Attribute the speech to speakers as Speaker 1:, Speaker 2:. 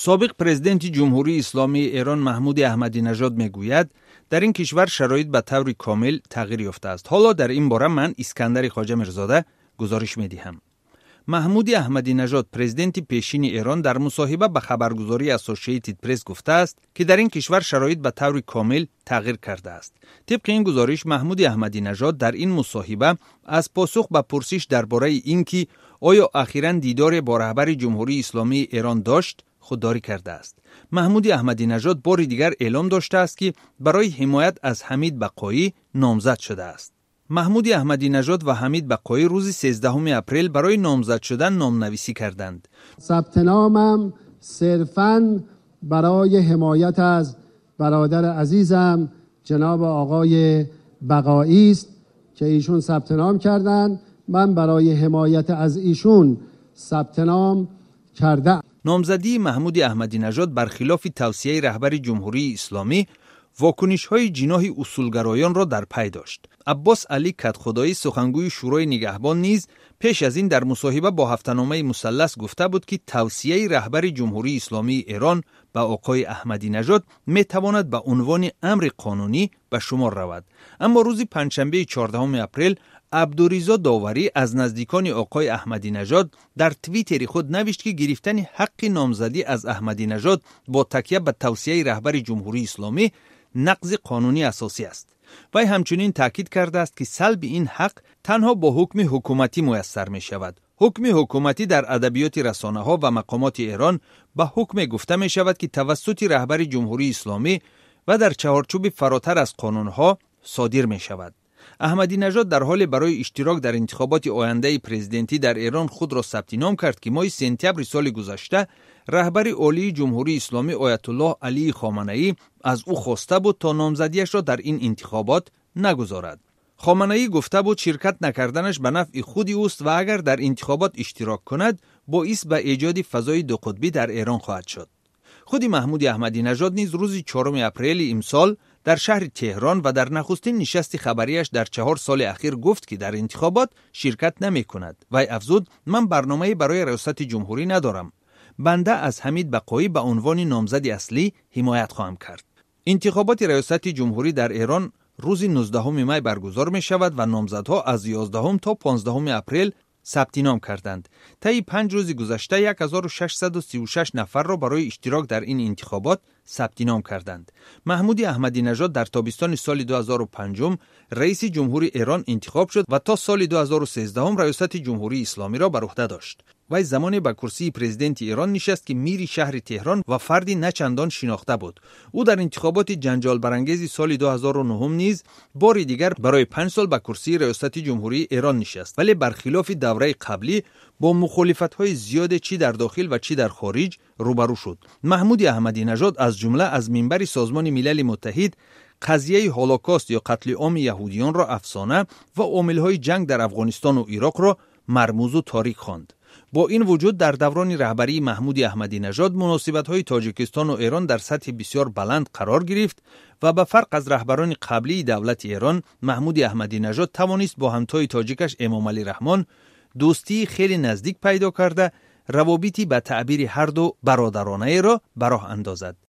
Speaker 1: سابق پرزیدنت جمهوری اسلامی ایران محمود احمدی نژاد میگوید در این کشور شرایط به طور کامل تغییر یافته است. حالا در این باره من اسکندر خواجه میرزاده گزارش میدهم. محمود احمدی نژاد پرزیدنت پیشین ایران در مصاحبه به خبرگزاری اسوسییتد پرس گفته است که در این کشور شرایط به طور کامل تغییر کرده است. طبق این گزارش محمود احمدی نژاد در این مصاحبه از پاسخ به پرسش درباره اینکه آیا اخیراً دیدار با رهبر جمهوری اسلامی ایران داشت خودداری کرده است. محمود احمدی نژاد بار دیگر اعلام داشته است که برای حمایت از حمید بقایی نامزد شده است. محمود احمدی نژاد و حمید بقایی روز 13 اپریل برای نامزد شدن نامنویسی کردند.
Speaker 2: ثبت نامم صرفاً برای حمایت از برادر عزیزم جناب آقای بقایی است که ایشون ثبت نام کردند. من برای حمایت از ایشون ثبت نام کردم.
Speaker 1: نامزدی محمود احمدی نژاد برخلاف توصیه رهبر جمهوری اسلامی واکنش‌های جناح اصولگرایان را در پی داشت. عباس علی کدخدایی سخنگوی شورای نگهبان نیز پیش از این در مصاحبه با هفته‌نامه مثلث گفته بود که توصیه رهبر جمهوری اسلامی ایران به آقای احمدی نژاد میتواند به عنوان امر قانونی به شمار رود. اما روز پنجشنبه 14 اپریل عبدالرضا داوری از نزدیکان آقای احمدی نژاد در توییتر خود نوشت که گرفتن حق نامزدی از احمدی نژاد با تکیه به توصیه رهبر جمهوری اسلامی نقض قانونی اساسی است. وی همچنین تاکید کرده است که سلب این حق تنها با حکم حکومتی میسر می شود. حکم حکومتی در ادبیات رسانه‌ها و مقامات ایران به حکم گفته می شود که توسط رهبر جمهوری اسلامی و در چهارچوب فراتر از قانونها صادر می شود. احمدی نژاد در حال برای اشتراک در انتخابات آینده پرزیدنتی در ایران خود را ثبت نام کرد که ماه سپتامبر سال گذشته رهبر عالی جمهوری اسلامی آیت الله علی خامنه‌ای از او خواسته بود تا نامزدیش را در این انتخابات نگذارد. خامنه‌ای گفته بود شرکت نکردنش به نفع خود اوست و اگر در انتخابات اشتراک کند باعث به ایجاد فضای دو قطبی در ایران خواهد شد. خود محمود احمدی نژاد نیز روز 4 اپریل امسال در شهر تهران و در نخستین نشست خبریش در 4 سال اخیر گفت که در انتخابات شرکت نمی کند. وی افزود من برنامه‌ای برای ریاست جمهوری ندارم. بنده از حمید بقایی به عنوان نامزد اصلی حمایت خواهم کرد. انتخابات ریاست جمهوری در ایران روز 19 می برگزار می شود و نامزدها از 11 تا 15 اپریل ثبت نام کردند. طی 5 روز گذشته 1636 نفر را برای اشتراک در این انتخابات ثبت نام کردند. محمود احمدی نژاد در تابستان سال 2005 رئیس جمهوری ایران انتخاب شد و تا سال 2013 ریاست جمهوری اسلامی را بر عهده داشت. وی زمانی به کرسی پرزیدنت ایران نشست که میری شهر تهران و فردی نچندان شناخته بود. او در انتخابات جنجال برانگیز سال 2009 نیز بار دیگر برای 5 سال به کرسی ریاست جمهوری ایران نشست، ولی برخلاف دوره قبلی با مخالفت‌های زیاد چی در داخل و چی در خارج روبرو شد. محمود احمدی نژاد از جمله از منبر سازمان ملل متحد قضیه هولوکاست یا قتل عام یهودیان را افسانه و عامل‌های جنگ در افغانستان و عراق را مرموز و تاریک خواند. با این وجود در دوران رهبری محمود احمدی نژاد مناسبت‌های تاجیکستان و ایران در سطح بسیار بلند قرار گرفت و به فرق از رهبران قبلی دولت ایران، محمود احمدی نژاد توانست با همتای تاجیکش امام علی رحمان دوستی خیلی نزدیک پیدا کرده، روابطی به تعبیر هر دو برادرانه را به راه اندازد.